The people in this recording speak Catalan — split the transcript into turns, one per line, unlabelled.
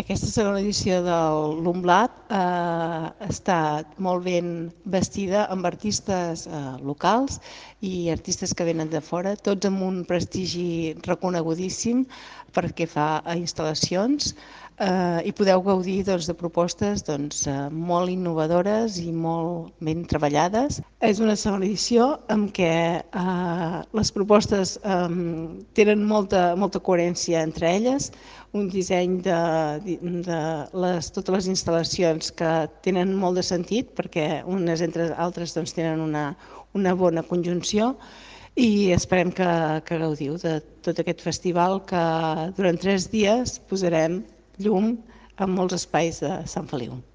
Aquesta segona edició de l'Umblat està molt ben vestida amb artistes locals i artistes que venen de fora, tots amb un prestigi reconegudíssim perquè fa instal·lacions i podeu gaudir de propostes molt innovadores i molt ben treballades. És una segona edició en què les propostes tenen molta coherència entre elles, un disseny de totes les instal·lacions que tenen molt de sentit perquè unes entre altres tenen una bona conjunció i esperem que gaudiu de tot aquest festival que durant 3 dies posarem llum en molts espais de Sant Feliu.